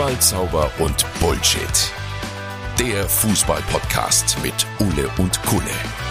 Ballzauber und Bullshit. Der Fußball-Podcast mit Ulle und Kulle.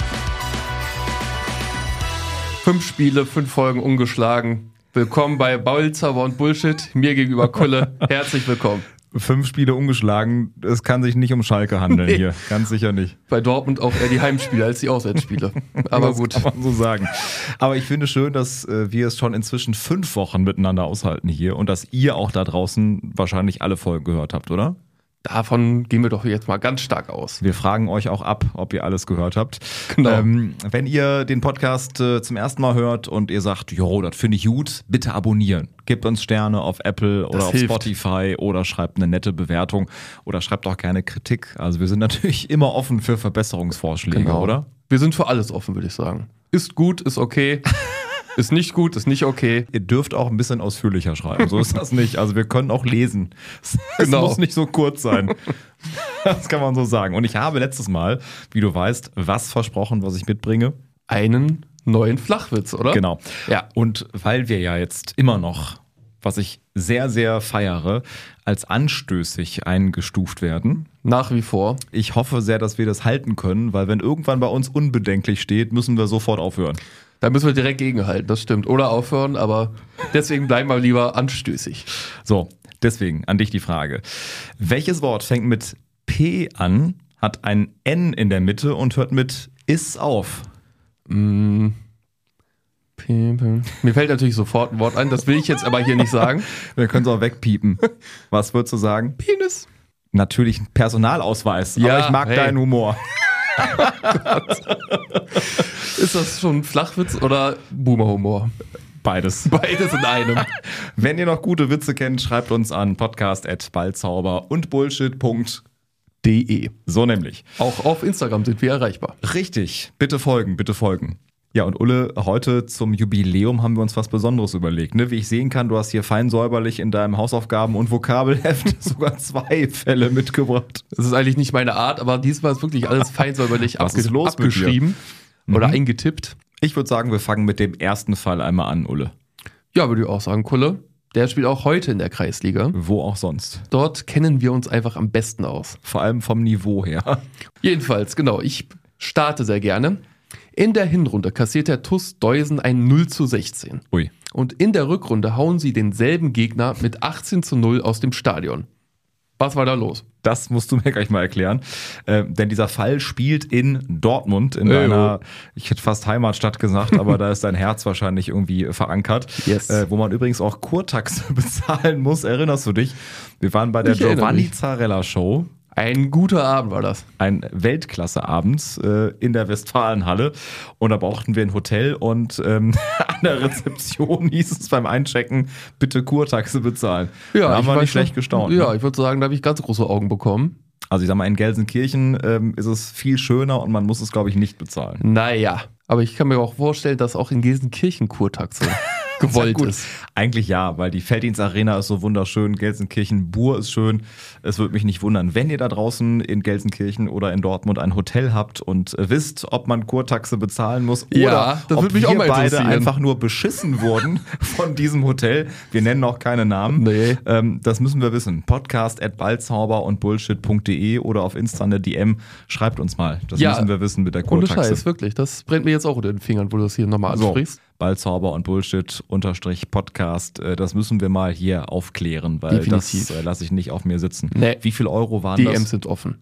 5 Spiele, 5 Folgen ungeschlagen. Willkommen bei Ballzauber und Bullshit. Mir gegenüber Kulle. Herzlich willkommen. 5 Spiele ungeschlagen, es kann sich nicht um Schalke handeln hier, ganz sicher nicht. Bei Dortmund auch eher die Heimspiele als die Auswärtsspiele. Aber das gut. kann man so sagen. Aber ich finde schön, dass wir es schon inzwischen 5 Wochen miteinander aushalten hier und dass ihr auch da draußen wahrscheinlich alle Folgen gehört habt, oder? Davon gehen wir doch jetzt mal ganz stark aus. Wir fragen euch auch ab, ob ihr alles gehört habt. Genau. Wenn ihr den Podcast zum ersten Mal hört und ihr sagt, jo, das finde ich gut, bitte abonnieren. Gebt uns Sterne auf Apple oder auf Spotify oder schreibt eine nette Bewertung oder schreibt auch gerne Kritik. Also wir sind natürlich immer offen für Verbesserungsvorschläge, oder? Wir sind für alles offen, würde ich sagen. Ist gut, ist okay. Ist nicht gut, ist nicht okay. Ihr dürft auch ein bisschen ausführlicher schreiben, so ist das nicht. Also wir können auch lesen. Es muss nicht so kurz sein. Das kann man so sagen. Und ich habe letztes Mal, wie du weißt, was versprochen, was ich mitbringe. Einen neuen Flachwitz, oder? Genau. Ja. Und weil wir ja jetzt immer noch, was ich sehr, sehr feiere, als anstößig eingestuft werden. Nach wie vor. Ich hoffe sehr, dass wir das halten können, weil wenn irgendwann bei uns unbedenklich steht, müssen wir sofort aufhören. Da müssen wir direkt gegenhalten, das stimmt. Oder aufhören, aber deswegen bleiben wir lieber anstößig. So, deswegen an dich die Frage. Welches Wort fängt mit P an, hat ein N in der Mitte und hört mit Is auf? Mir fällt natürlich sofort ein Wort ein, das will ich jetzt aber hier nicht sagen. Wir können es auch wegpiepen. Was würdest du sagen? Penis. Natürlich ein Personalausweis, Ja, aber ich mag deinen Humor. Ist das schon ein Flachwitz oder Boomer-Humor? Beides. Beides in einem. Wenn ihr noch gute Witze kennt, schreibt uns an podcast@ballzauber und bullshit.de. So nämlich. Auch auf Instagram sind wir erreichbar. Richtig. Bitte folgen, bitte folgen. Ja, und Ulle, heute zum Jubiläum haben wir uns was Besonderes überlegt. Ne? Wie ich sehen kann, du hast hier fein säuberlich in deinem Hausaufgaben- und Vokabelheft sogar 2 Fälle mitgebracht. Das ist eigentlich nicht meine Art, aber diesmal ist wirklich alles fein säuberlich Was ist los mit dir? abgeschrieben oder eingetippt. Ich würde sagen, wir fangen mit dem ersten Fall einmal an, Ulle. Ja, würde ich auch sagen, Kulle. Der spielt auch heute in der Kreisliga. Wo auch sonst. Dort kennen wir uns einfach am besten aus. Vor allem vom Niveau her. Jedenfalls, genau, ich starte sehr gerne. In der Hinrunde kassiert der TuS Deusen ein 0:16. Ui. Und in der Rückrunde hauen sie denselben Gegner mit 18:0 aus dem Stadion. Was war da los? Das musst du mir gleich mal erklären. Denn dieser Fall spielt in Dortmund, in deiner, ich hätte fast Heimatstadt gesagt, aber da ist dein Herz wahrscheinlich irgendwie verankert. Yes. Wo man übrigens auch Kurtaxe bezahlen muss. Erinnerst du dich? Wir waren bei der Ich erinnere Giovanni mich. Zarella Show. Ein guter Abend war das. Ein Weltklasse-Abends in der Westfalenhalle und da brauchten wir ein Hotel und an der Rezeption hieß es beim Einchecken, bitte Kurtaxe bezahlen. Da haben wir nicht schlecht gestaunt. Ja, Ne? ich würde sagen, da habe ich ganz große Augen bekommen. Also ich sag mal, in Gelsenkirchen ist es viel schöner und man muss es, glaube ich, nicht bezahlen. Naja, aber ich kann mir auch vorstellen, dass auch in Gelsenkirchen Kurtaxe gewollt Gut. ist. Eigentlich ja, weil die Felddienstarena ist so wunderschön, Gelsenkirchen-Bur ist schön. Es würde mich nicht wundern, wenn ihr da draußen in Gelsenkirchen oder in Dortmund ein Hotel habt und wisst, ob man Kurtaxe bezahlen muss Ja, oder das ob würde mich auch wir mal beide interessieren. einfach nur beschissen wurden von diesem Hotel. Wir nennen auch keine Namen. Nee. Das müssen wir wissen. Podcast@ballzauber und bullshit.de oder auf Insta eine DM. Schreibt uns mal. Das Ja, müssen wir wissen mit der Ohne Kurtaxe. Scheiß, wirklich. Das brennt mir jetzt auch unter den Fingern, wo du das hier nochmal So, ansprichst. Ballzauber und Bullshit_Podcast. Das müssen wir mal hier aufklären, weil Definitiv. das lasse ich nicht auf mir sitzen. Nee. Wie viel Euro waren DMs das? sind offen.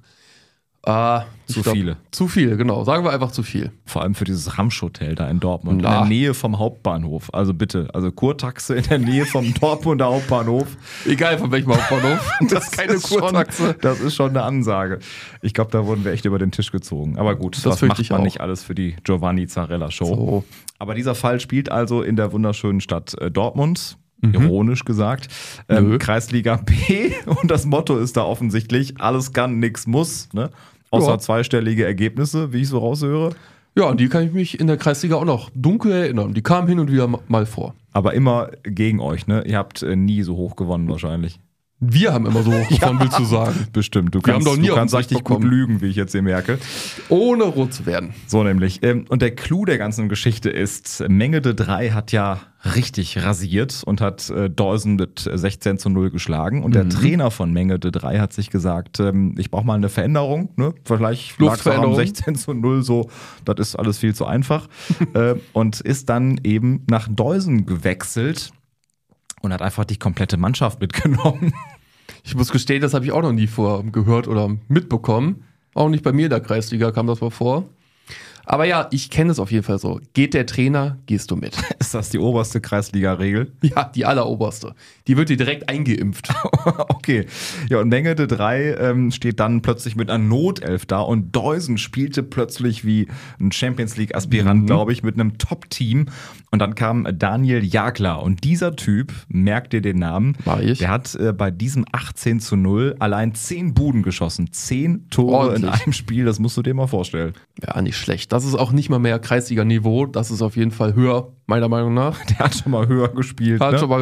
Zu viele. Zu viel, genau. Sagen wir einfach zu viel. Vor allem für dieses Ramsch-Hotel da in Dortmund, in Na. der Nähe vom Hauptbahnhof. Also bitte, also Kurtaxe in der Nähe vom Dortmunder Hauptbahnhof. Egal von welchem Hauptbahnhof. Das ist keine Kurtaxe. Das ist schon eine Ansage. Ich glaube, da wurden wir echt über den Tisch gezogen. Aber gut, Das was fürchte macht ich man auch. nicht alles für die Giovanni Zarella Show? So. Aber dieser Fall spielt also in der wunderschönen Stadt Dortmund. Ironisch gesagt. Nö. Kreisliga B. Und das Motto ist da offensichtlich, alles kann, nix muss. Ne? Außer Ja. zweistellige Ergebnisse, wie ich so raushöre. Ja, an die kann ich mich in der Kreisliga auch noch dunkel erinnern. Die kamen hin und wieder mal vor. Aber immer gegen euch, ne? Ihr habt nie so hoch gewonnen wahrscheinlich. Wir haben immer so hochgefahren, willst du sagen. Bestimmt. Du haben doch nie auf den kannst Sack richtig bekommen. gut lügen, wie ich jetzt hier merke. Ohne rot zu werden. So nämlich. Und der Clou der ganzen Geschichte ist, Mengede 3 hat ja richtig rasiert und hat Deusen mit 16:0 geschlagen. Und der Trainer von Mengede 3 hat sich gesagt, ich brauche mal eine Veränderung. Ne? Vielleicht lag es am 16:0 so, das ist alles viel zu einfach. Und ist dann eben nach Deusen gewechselt und hat einfach die komplette Mannschaft mitgenommen. Ich muss gestehen, das habe ich auch noch nie vorher gehört oder mitbekommen. Auch nicht bei mir in der Kreisliga kam das mal vor. Aber ja, ich kenne es auf jeden Fall so. Geht der Trainer, gehst du mit. Ist das die oberste Kreisliga-Regel? Ja, die alleroberste. Die wird dir direkt eingeimpft. Okay. Ja, und Mengede 3 steht dann plötzlich mit einer Notelf da und Deusen spielte plötzlich wie ein Champions-League-Aspirant, glaube ich, mit einem Top-Team. Und dann kam Daniel Jagler. Und dieser Typ, merkt ihr den Namen, der hat bei diesem 18:0 allein 10 Buden geschossen. 10 Tore in einem Spiel, das musst du dir mal vorstellen. Ja, nicht schlecht. Das ist auch nicht mal mehr Kreisliga-Niveau. Das ist auf jeden Fall höher, meiner Meinung nach. Der hat schon mal höher gespielt.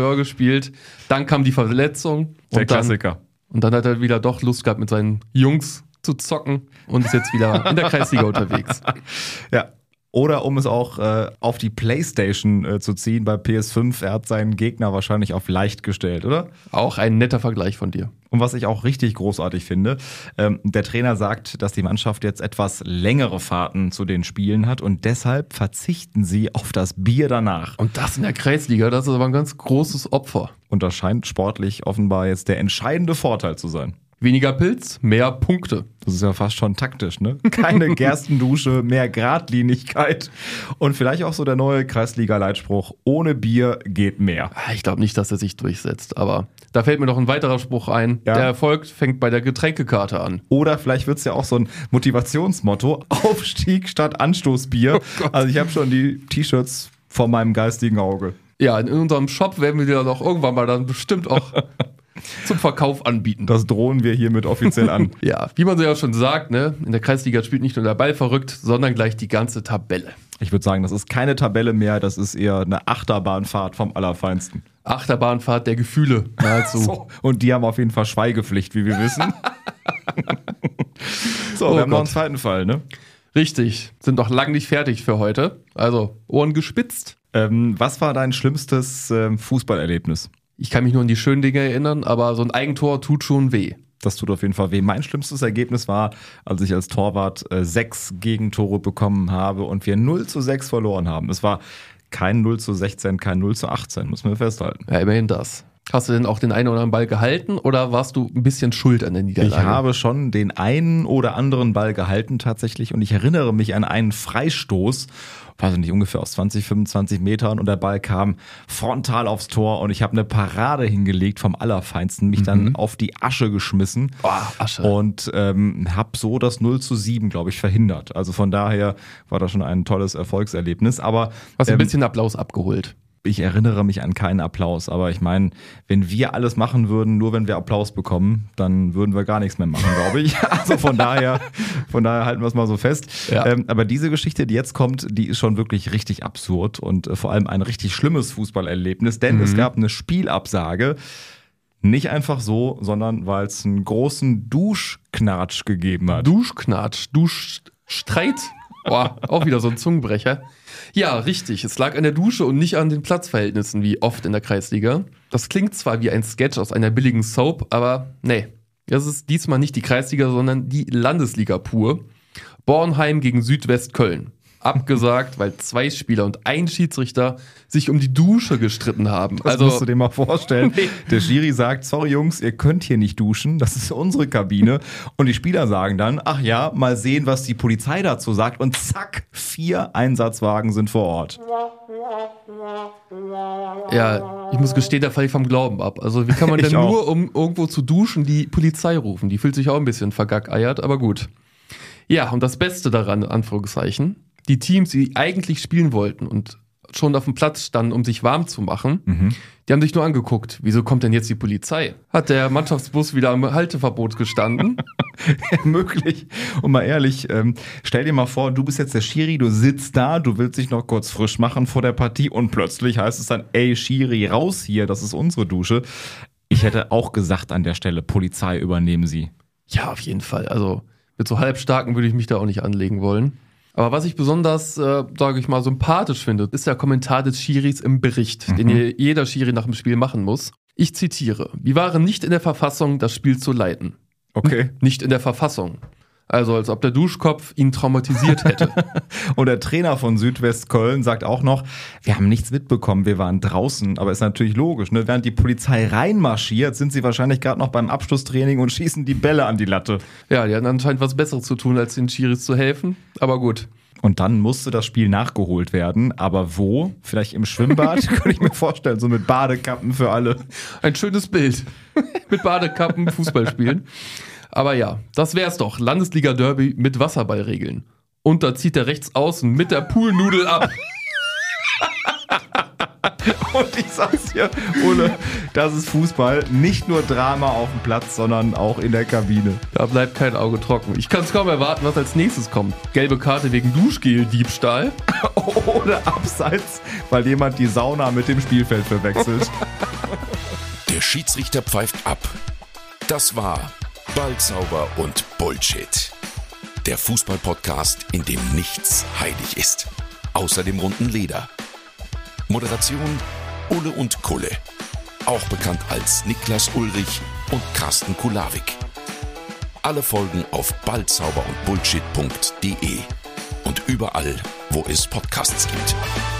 Dann kam die Verletzung. Der Klassiker. Und dann hat er wieder doch Lust gehabt, mit seinen Jungs zu zocken und ist jetzt wieder in der Kreisliga unterwegs. Ja. Oder um es auch auf die Playstation zu ziehen bei PS5, er hat seinen Gegner wahrscheinlich auf leicht gestellt, oder? Auch ein netter Vergleich von dir. Und was ich auch richtig großartig finde, der Trainer sagt, dass die Mannschaft jetzt etwas längere Fahrten zu den Spielen hat und deshalb verzichten sie auf das Bier danach. Und das in der Kreisliga, das ist aber ein ganz großes Opfer. Und das scheint sportlich offenbar jetzt der entscheidende Vorteil zu sein. Weniger Pilz, mehr Punkte. Das ist ja fast schon taktisch, ne? Keine Gerstendusche, mehr Gradlinigkeit. Und vielleicht auch so der neue Kreisliga-Leitspruch, ohne Bier geht mehr. Ich glaube nicht, dass er sich durchsetzt, aber da fällt mir noch ein weiterer Spruch ein. Ja. Der Erfolg fängt bei der Getränkekarte an. Oder vielleicht wird es ja auch so ein Motivationsmotto, Aufstieg statt Anstoßbier. Also ich habe schon die T-Shirts vor meinem geistigen Auge. Ja, in unserem Shop werden wir die dann auch irgendwann mal dann bestimmt auch zum Verkauf anbieten. Das drohen wir hiermit offiziell an. Ja, wie man so ja schon sagt, ne, in der Kreisliga spielt nicht nur der Ball verrückt, sondern gleich die ganze Tabelle. Ich würde sagen, das ist keine Tabelle mehr, das ist eher eine Achterbahnfahrt vom Allerfeinsten. Achterbahnfahrt der Gefühle, nahezu. So, und die haben auf jeden Fall Schweigepflicht, wie wir wissen. So, wir haben noch einen zweiten Fall, ne? Richtig, sind noch lang nicht fertig für heute. Also, Ohren gespitzt. Was war dein schlimmstes Fußballerlebnis? Ich kann mich nur an die schönen Dinge erinnern, aber so ein Eigentor tut schon weh. Das tut auf jeden Fall weh. Mein schlimmstes Ergebnis war, als ich als Torwart 6 Gegentore bekommen habe und wir 0:6 verloren haben. Es war kein 0:16, kein 0:18, muss man festhalten. Ja, immerhin das. Hast du denn auch den einen oder anderen Ball gehalten oder warst du ein bisschen schuld an der Niederlage? Ich habe schon den einen oder anderen Ball gehalten tatsächlich und ich erinnere mich an einen Freistoß, weiß ich nicht, ungefähr aus 20, 25 Metern und der Ball kam frontal aufs Tor und ich habe eine Parade hingelegt vom Allerfeinsten, mich dann auf die Asche geschmissen Asche. Und habe so das 0:7, glaube ich, verhindert. Also von daher war das schon ein tolles Erfolgserlebnis. Aber hast ein bisschen Applaus abgeholt? Ich erinnere mich an keinen Applaus, aber ich meine, wenn wir alles machen würden, nur wenn wir Applaus bekommen, dann würden wir gar nichts mehr machen, glaube ich. Also von daher halten wir es mal so fest. Ja. Aber diese Geschichte, die jetzt kommt, die ist schon wirklich richtig absurd und vor allem ein richtig schlimmes Fußballerlebnis, denn es gab eine Spielabsage. Nicht einfach so, sondern weil es einen großen Duschknatsch gegeben hat. Duschknatsch, Duschstreit? Boah, auch wieder so ein Zungenbrecher. Ja, richtig. Es lag an der Dusche und nicht an den Platzverhältnissen, wie oft in der Kreisliga. Das klingt zwar wie ein Sketch aus einer billigen Soap, aber nee. Das ist diesmal nicht die Kreisliga, sondern die Landesliga pur. Bornheim gegen Südwest-Köln. Abgesagt, weil 2 Spieler und ein Schiedsrichter sich um die Dusche gestritten haben. Das musst du dir mal vorstellen. Nee. Der Schiri sagt, sorry Jungs, ihr könnt hier nicht duschen, das ist unsere Kabine. Und die Spieler sagen dann, ach ja, mal sehen, was die Polizei dazu sagt. Und zack, 4 Einsatzwagen sind vor Ort. Ja, ich muss gestehen, da falle ich vom Glauben ab. Also wie kann man denn nur, um irgendwo zu duschen, die Polizei rufen? Die fühlt sich auch ein bisschen vergackeiert, aber gut. Ja, und das Beste daran, in Anführungszeichen, die Teams, die eigentlich spielen wollten und schon auf dem Platz standen, um sich warm zu machen, die haben sich nur angeguckt. Wieso kommt denn jetzt die Polizei? Hat der Mannschaftsbus wieder am Halteverbot gestanden? Ja, möglich. Und mal ehrlich, stell dir mal vor, du bist jetzt der Schiri, du sitzt da, du willst dich noch kurz frisch machen vor der Partie und plötzlich heißt es dann, ey Schiri, raus hier, das ist unsere Dusche. Ich hätte auch gesagt an der Stelle, Polizei, übernehmen Sie. Ja, auf jeden Fall. Also mit so Halbstarken würde ich mich da auch nicht anlegen wollen. Aber was ich besonders, sage ich mal, sympathisch finde, ist der Kommentar des Schiris im Bericht, den jeder Schiri nach dem Spiel machen muss. Ich zitiere: Wir waren nicht in der Verfassung, das Spiel zu leiten. Okay. Nicht in der Verfassung. Also als ob der Duschkopf ihn traumatisiert hätte. Und der Trainer von Südwest-Köln sagt auch noch, wir haben nichts mitbekommen, wir waren draußen. Aber ist natürlich logisch, ne? Während die Polizei reinmarschiert, sind sie wahrscheinlich gerade noch beim Abschlusstraining und schießen die Bälle an die Latte. Ja, die hatten anscheinend was Besseres zu tun, als den Schiris zu helfen. Aber gut. Und dann musste das Spiel nachgeholt werden. Aber wo? Vielleicht im Schwimmbad? Könnte ich mir vorstellen, so mit Badekappen für alle. Ein schönes Bild. Mit Badekappen Fußball spielen. Aber ja, das wär's doch. Landesliga-Derby mit Wasserballregeln. Und da zieht der Rechtsaußen mit der Poolnudel ab. Und ich sag's dir, Ole, das ist Fußball. Nicht nur Drama auf dem Platz, sondern auch in der Kabine. Da bleibt kein Auge trocken. Ich kann's kaum erwarten, was als nächstes kommt. Gelbe Karte wegen Duschgel-Diebstahl. Oder Abseits, weil jemand die Sauna mit dem Spielfeld verwechselt. Der Schiedsrichter pfeift ab. Das war Ballzauber und Bullshit. Der Fußball-Podcast, in dem nichts heilig ist. Außer dem runden Leder. Moderation Ulle und Kulle. Auch bekannt als Niklas Ulrich und Carsten Kulawik. Alle Folgen auf ballzauberundbullshit.de und überall, wo es Podcasts gibt.